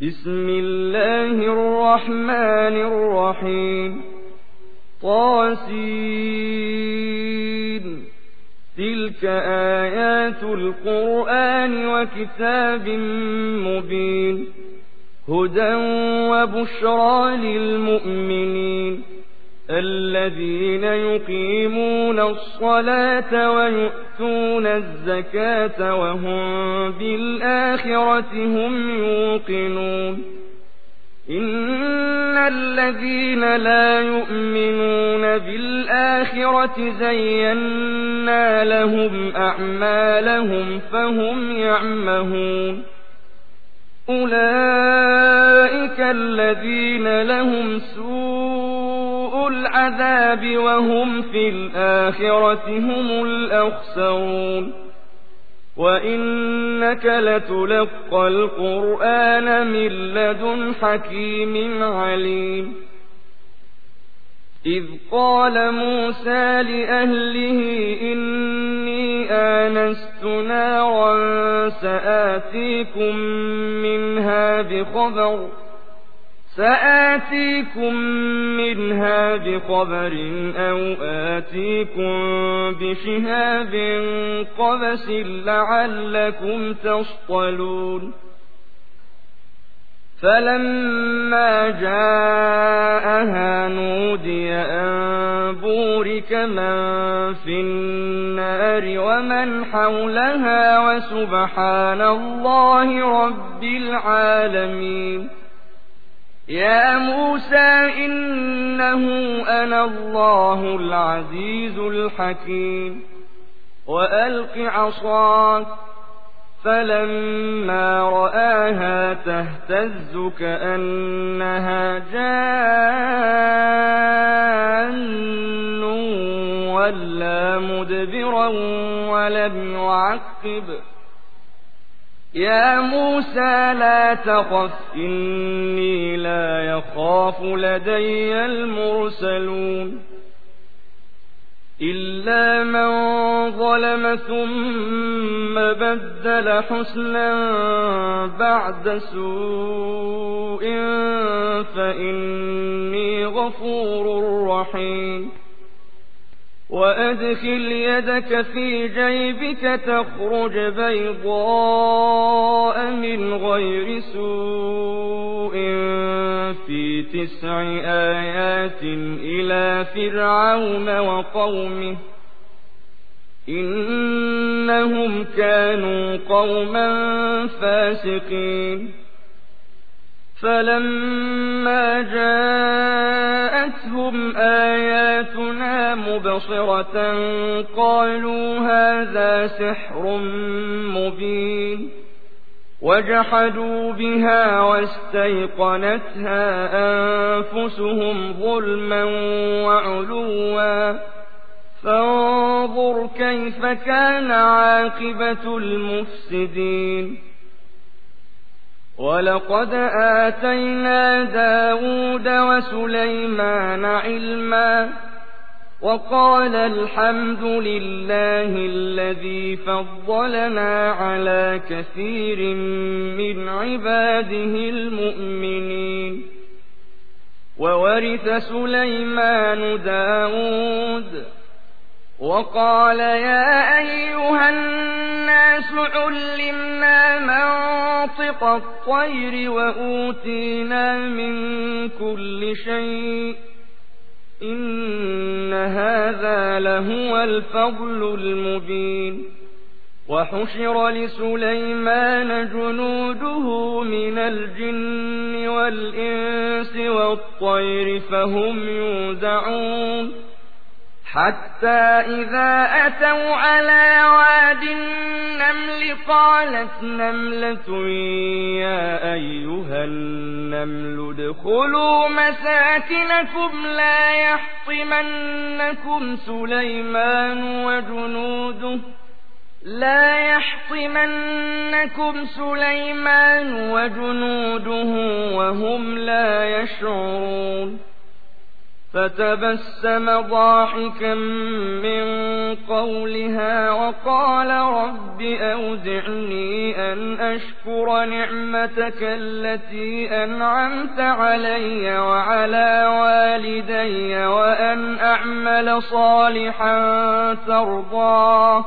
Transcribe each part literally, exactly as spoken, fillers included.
بسم الله الرحمن الرحيم طاسين تلك آيات القرآن وكتاب مبين هدى وبشرى للمؤمنين الذين يقيمون الصلاة ويؤتون الزكاة وهم بالآخرة هم يوقنون إن الذين لا يؤمنون بالآخرة زينا لهم أعمالهم فهم يعمهون أولئك الذين لهم سوء العذاب وهم في الآخرة هم الأخسرون وإنك لتلقى القرآن من لدن حكيم عليم إذ قال موسى لأهله إني آنست نارا سآتيكم منها بخبر سآتيكم منها بخبر أو آتيكم بشهاب قبس لعلكم تصطلون فلما جاءها نودي أن بورك من في النار ومن حولها وسبحان الله رب العالمين يا موسى إنه أنا الله العزيز الحكيم وألق عصاك فلما رآها تهتز كأنها جان ولا مدبرا ولم يعقب يا موسى لا تخف إني لا يخاف لدي المرسلون إلا من ظلم ثم بدل حسنا بعد سوء فإني غفور رحيم وأدخل يدك في جيبك تخرج بيضاء من غير سوء في تسع آيات إلى فرعون وقومه إنهم كانوا قوما فاسقين فلما جاءتهم آياتنا مبصرة قالوا هذا سحر مبين وجحدوا بها واستيقنتها أنفسهم ظلما وعلوا فانظر كيف كان عاقبة المفسدين ولقد آتينا داود وسليمان علما وقال الحمد لله الذي فضلنا على كثير من عباده المؤمنين وورث سليمان داود وقال يا أيها الناس علمنا منطق الطير وأوتينا من كل شيء إن هذا لهو الفضل المبين وحشر لسليمان جنوده من الجن والإنس والطير فهم يوزعون حتى إذا أتوا على واد النمل قالت نملة يا أيها النمل ادخلوا مساكنكم لا يحطمنكم سليمان وجنوده لا يحطمنكم سليمان وجنوده وهم لا يشعرون فتبسم ضاحكا من قولها وقال رب أوزعني أن أشكر نعمتك التي أنعمت علي وعلى والدي وأن أعمل صالحا ترضاه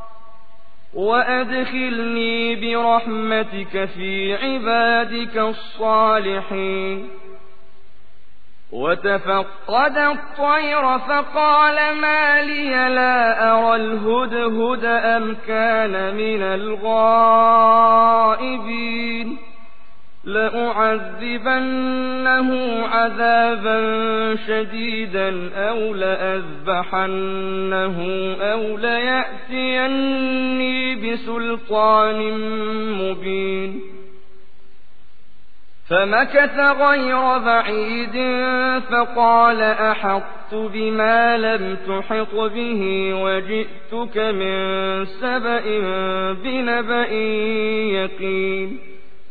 وأدخلني برحمتك في عبادك الصالحين. وتفقد الطير فقال ما لي لا أرى الهدهد أم كان من الغائبين لأعذبنه عذابا شديدا أو لأذبحنه أو ليأتيني بسلطان مبين. فمكث غير بعيد فقال أحطت بما لم تحط به وجئتك من سبأ بنبأ يقين.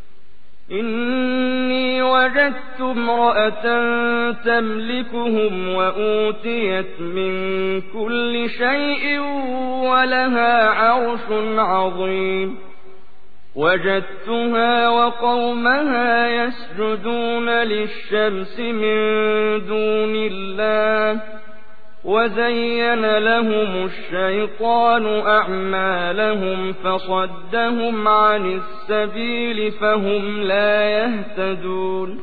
إني وجدت امرأة تملكهم وأوتيت من كل شيء ولها عرش عظيم. وجدتها وقومها يسجدون للشمس من دون الله وزين لهم الشيطان أعمالهم فصدهم عن السبيل فهم لا يهتدون.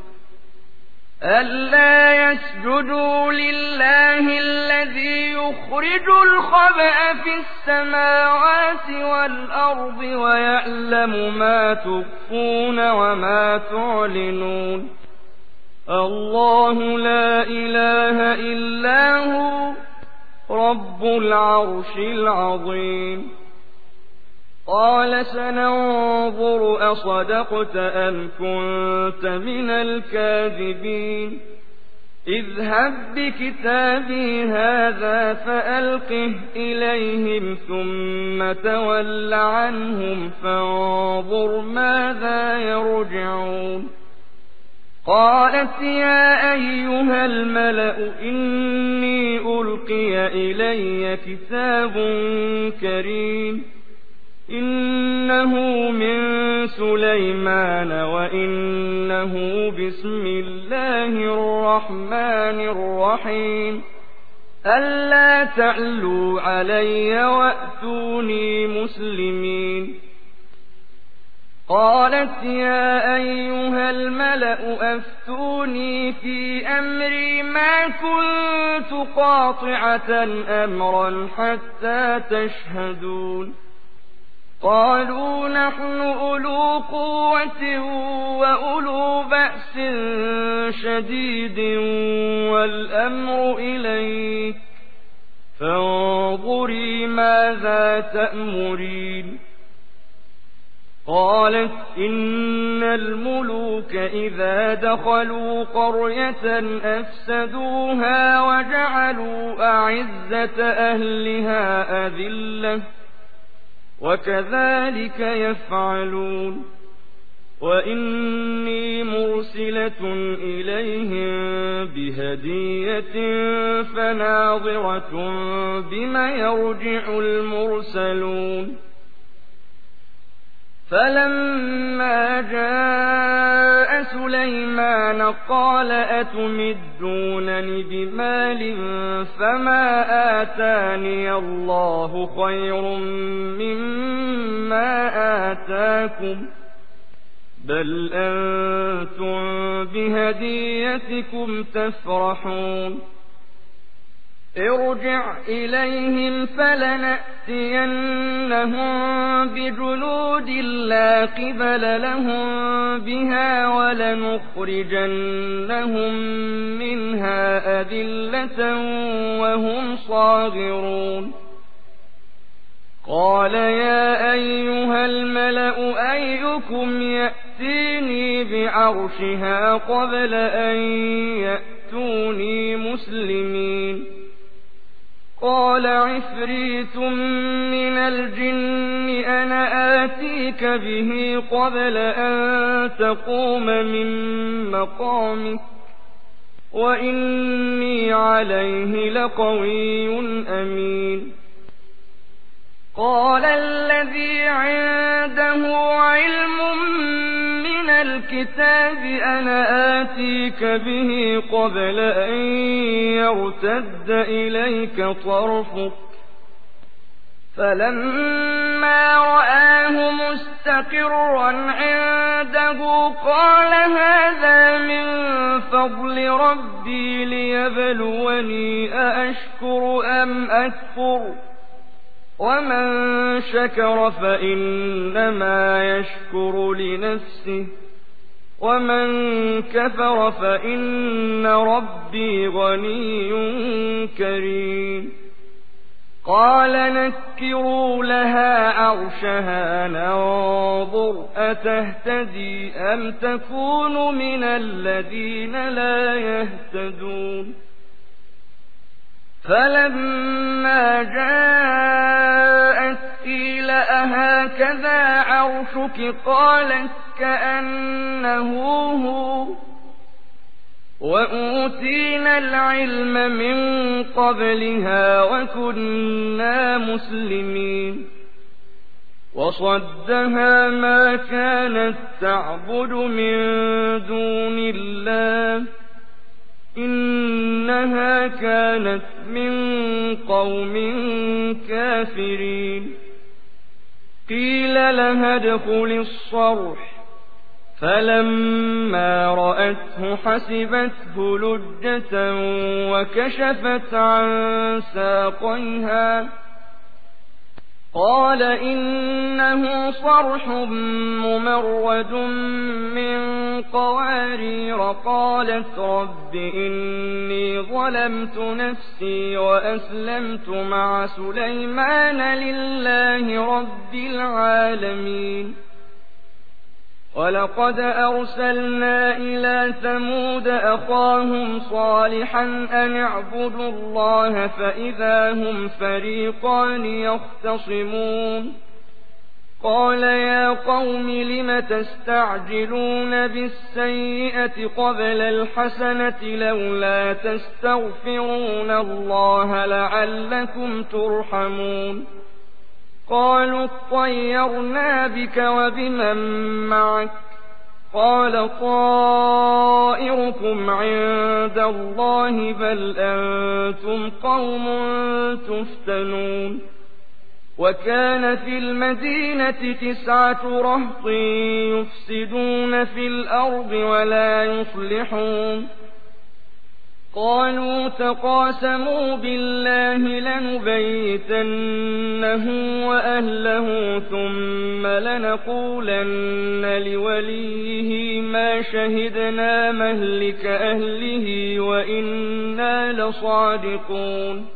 ألا يسجدوا لله الذي يخرج الخبأ في السماوات والأرض ويعلم ما تخفون وما تعلنون. الله لا إله إلا هو رب العرش العظيم. قال سننظر أصدقت أم كنت من الكاذبين. اذهب بكتابي هذا فألقه إليهم ثم تول عنهم فانظر ماذا يرجعون. قالت يا أيها الملأ إني ألقي إلي كتاب كريم إنه من سليمان وإنه بسم الله الرحمن الرحيم ألا تعلوا علي وأتوني مسلمين. قالت يا أيها الملأ أفتوني في أمري ما كنت قاطعة أمرا حتى تشهدون. قالوا نحن أولو قوة وأولو بأس شديد والأمر إليك فانظري ماذا تأمرين. قالت إن الملوك إذا دخلوا قرية أفسدوها وجعلوا أعزة أهلها أذلة وكذلك يفعلون. وإني مرسلة إليهم بهدية فناظرة بما يرجع المرسلون. فلما جاء سليمان قال أتمدونني بمال فما آتاني الله خير مما آتاكم بل أنتم بهديتكم تفرحون. ارجع إليهم فلنأتينهم بجنود لا قبل لهم بها ولنخرجنهم منها أذلة وهم صاغرون. قال يا أيها الملأ أيكم يأتيني بعرشها قبل أن يأتوني مسلمين. قال عفريت من الجن أنا آتيك به قبل أن تقوم من مقامك وإني عليه لقوي أمين. قال الذي عنده علم من الكتاب أنا آتيك به قبل أن يرتد إليك طرفك. فلما رآه مستقرا عنده قال هذا من فضل ربي ليبلوني أأشكر أم أكفر ومن شكر فإنما يشكر لنفسه ومن كفر فإن ربي غني كريم. قال نكروا لها عرشها ننظر أتهتدي أم تكون من الذين لا يهتدون. فلما جاءت قيل أهكذا عرشك قالت كأنه هو وأوتينا العلم من قبلها وكنا مسلمين. وصدها ما كانت تعبد من دون الله إنها كانت من قوم كافرين. قيل لها ادخل الصرح فلما رأته حسبته لجة وكشفت عن ساقيها قال إنه صرح ممرد من قوارير. قالت رب إني ظلمت نفسي وأسلمت مع سليمان لله رب العالمين. ولقد أرسلنا إلى ثمود أخاهم صالحا أن اعبدوا الله فإذا هم فريقان يختصمون. قال يا قوم لم تستعجلون بالسيئة قبل الحسنة لولا تستغفرون الله لعلكم ترحمون. قالوا اطيرنا بك وبمن معك قال طائركم عند الله بل أنتم قوم تفتنون. وكان في المدينة تسعة رهط يفسدون في الأرض ولا يصلحون. قالوا تقاسموا بالله لنبيتنه وأهله ثم لنقولن لوليه ما شهدنا مهلك أهله وإنا لصادقون.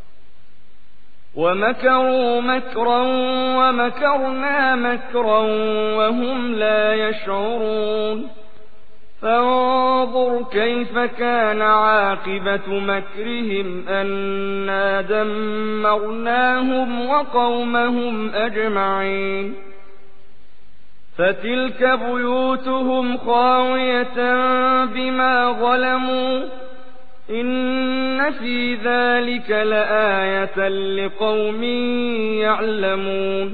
ومكروا مكرا ومكرنا مكرا وهم لا يشعرون. فانظر كيف كان عاقبة مكرهم أنا دمرناهم وقومهم أجمعين. فتلك بيوتهم خاوية بما ظلموا إن في ذلك لآية لقوم يعلمون.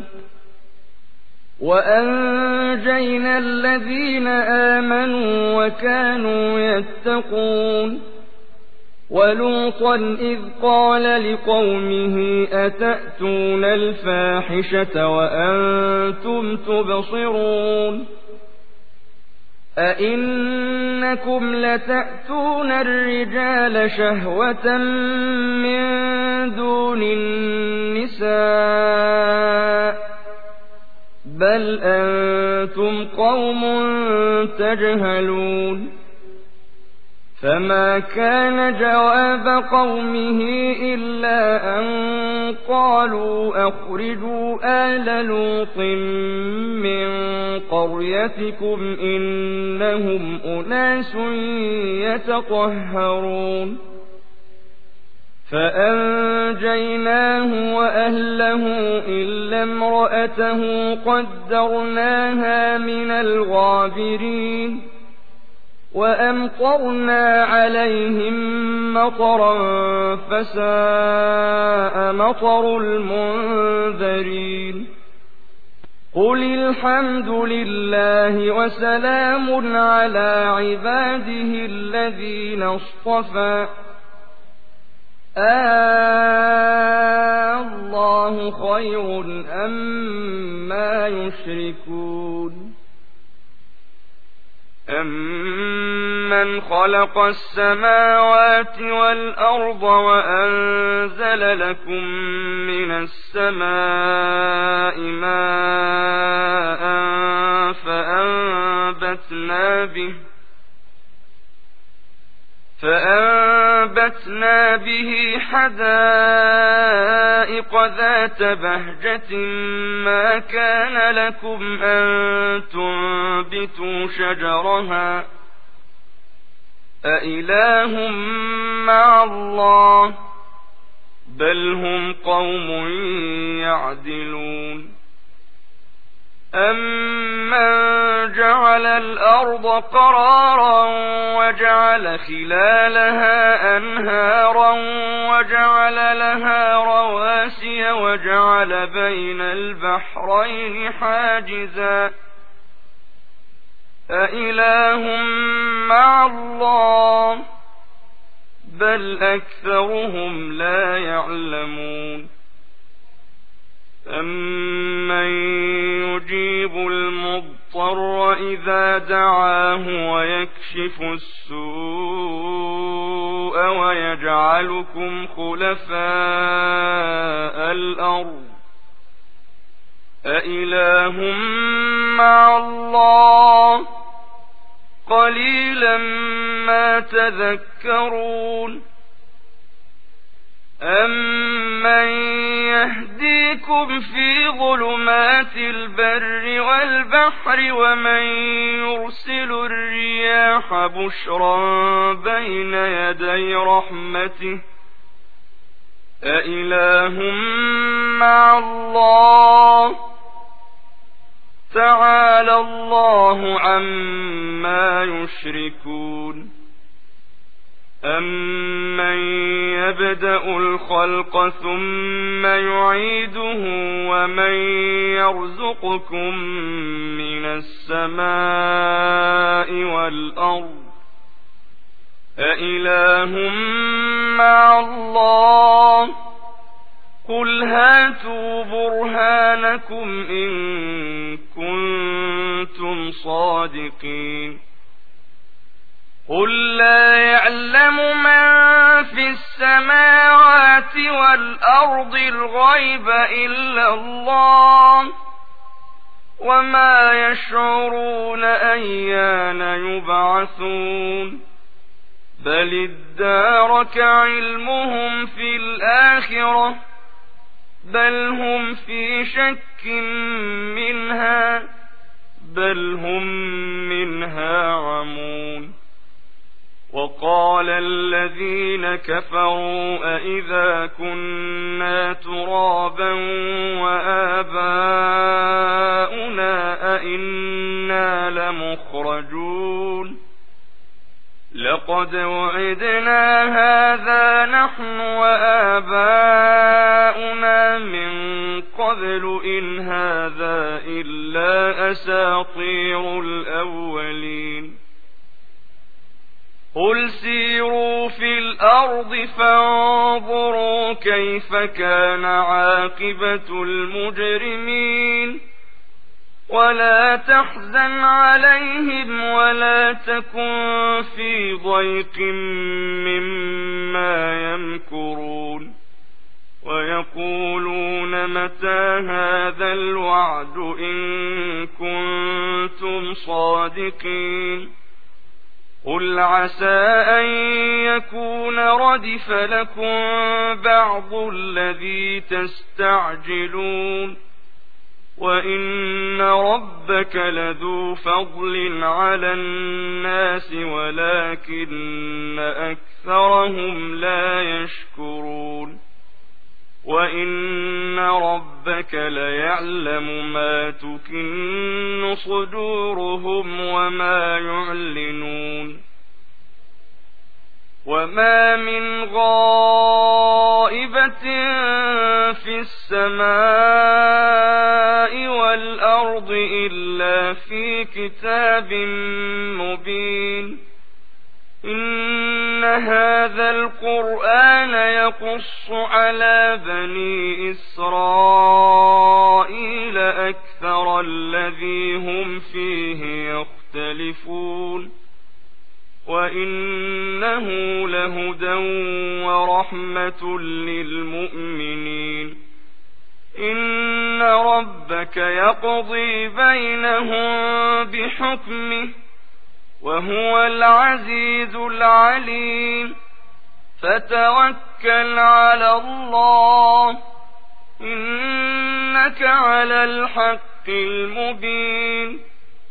وأنجينا الذين آمنوا وكانوا يتقون. ولوطا إذ قال لقومه أتأتون الفاحشة وأنتم تبصرون أئنكم لتأتون الرجال شهوة من دون النساء بل أنتم قوم تجهلون. فما كان جواب قومه إلا أن قالوا أخرجوا آل لوط من قريتكم إنهم أناس يتطهرون. فأنجيناه وأهله إلا امرأته قدرناها من الغابرين. وأمطرنا عليهم مطرا فساء مطر المنذرين قل الحمد لله وسلام على عباده الذين اصطفى الله خير أما يشركون أمن خلق السماوات والأرض وأنزل لكم من السماء ماء فأنبتنا به فأنبتنا به حدائق ذات بهجة ما كان لكم أن تنبتوا شجرها أإله مع الله بل هم قوم يعدلون أمن جعل الأرض قرارا وجعل خلالها أنهارا وجعل لها رواسي وجعل بين البحرين حاجزا أإله مع الله بل أكثرهم لا يعلمون أمن يجيب المضطر إذا دعاه ويكشف السوء ويجعلكم خلفاء الأرض أإله مع الله قليلا ما تذكرون أمن يهديكم في ظلمات البر والبحر ومن يرسل الرياح بشرا بين يدي رحمته أإله مع الله تعالى الله عما يشركون أمن يبدأ الخلق ثم يعيده ومن يرزقكم من السماء والأرض أإله مع الله قل هاتوا برهانكم إن كنتم صادقين قل لا يعلم من في السماوات والأرض الغيب إلا الله وما يشعرون أيان يبعثون بل ادارك علمهم في الآخرة بل هم في شك منها بل هم منها عمون وقال الذين كفروا أإذا كنا ترابا وآباؤنا أإنا لمخرجون لقد وعدنا هذا نحن وآباؤنا من قبل إن هذا إلا أساطير الأولين قل سيروا في الأرض فانظروا كيف كان عاقبة المجرمين ولا تحزن عليهم ولا تكن في ضيق مما يمكرون ويقولون متى هذا الوعد إن كنتم صادقين قل عسى أن يكون ردف لكم بعض الذي تستعجلون وإن ربك لذو فضل على الناس ولكن أكثرهم لا يشكرون وإن ربك ليعلم ما تكن صدورهم وما يعلنون وما من غائبة في السماء والأرض إلا في كتاب مبين إن هذا القرآن يقص على بني إسرائيل أكثر الذي هم فيه يختلفون وإنه لهدى ورحمة للمؤمنين إن ربك يقضي بينهم بحكمه وهو العزيز العليم فتوكل على الله إنك على الحق المبين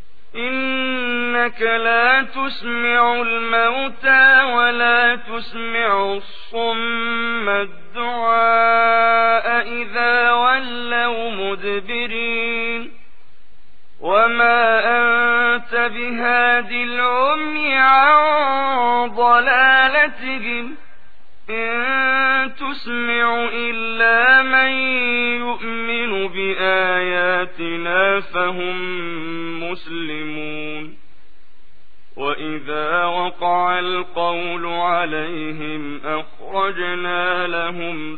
إنك لا تسمع الموتى ولا تسمع الصم الدعاء إذا ولوا مدبرين وما أنت بهاد العمي عن ضلالتهم إن تسمع إلا من يؤمن بآياتنا فهم مسلمون وإذا وقع القول عليهم أخرجنا لهم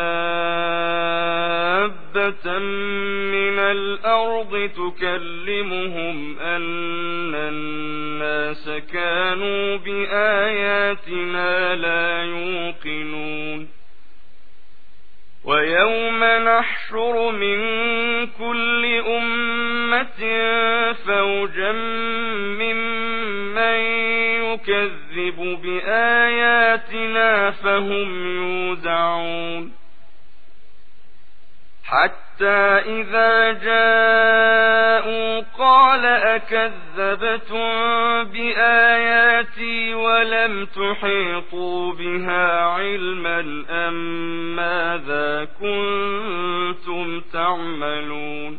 دابة من الأرض تكلمهم أن الناس كانوا بآياتنا لا يوقنون ويوم نحشر من كل أمة فوجا ممن يكذب بآياتنا فهم يوزعون حتى إذا جاءوا قال أكذبتم بآياتي ولم تحيطوا بها علما أم ماذا كنتم تعملون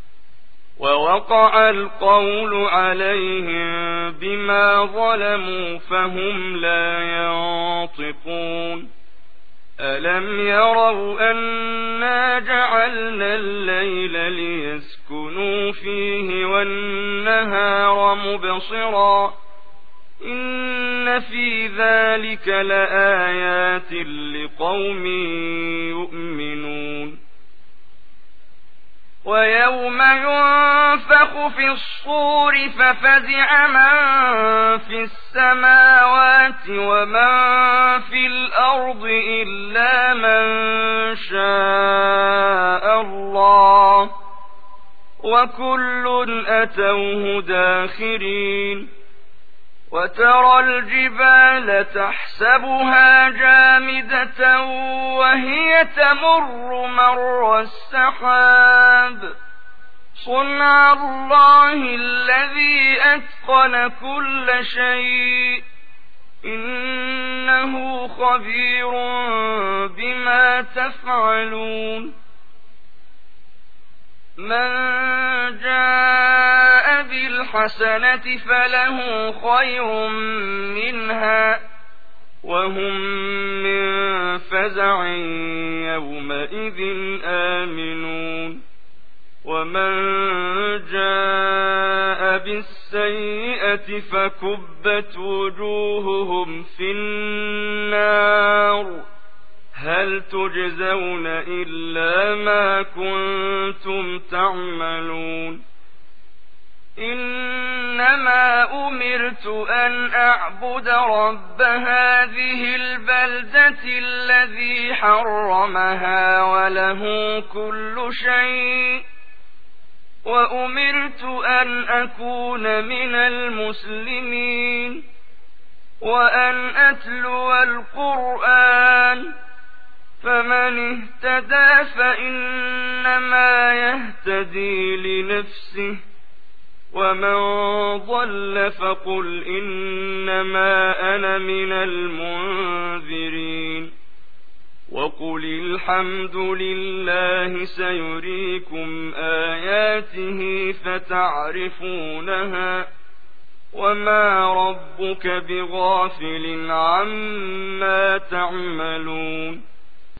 ووقع القول عليهم بما ظلموا فهم لا ينطقون ألم يروا أنا جعلنا الليل ليسكنوا فيه والنهار مبصرا إن في ذلك لآيات لقوم يؤمنون ويوم ينفخ في الصور ففزع من في السماوات ومن في الأرض إلا من شاء الله وكل أتوه داخرين وترى الجبال تحسبها جامدة وهي تمر مر السحاب صنع الله الذي أتقن كل شيء إنه خبير بما تفعلون من جاء بالحسنة فله خير منها وهم من فزع يومئذ آمنون ومن جاء بالسيئة فكبت وجوههم في النار هل تجزون إلا ما كنتم تعملون إنما أمرت أن أعبد رب هذه البلدة الذي حرمها وله كل شيء وأمرت أن أكون من المسلمين وأن أتلو القرآن فمن اهتدى فإنما يهتدي لنفسه ومن ضل فقل إنما أنا من المنذرين وقل الحمد لله سيريكم آياته فتعرفونها وما ربك بغافل عما تعملون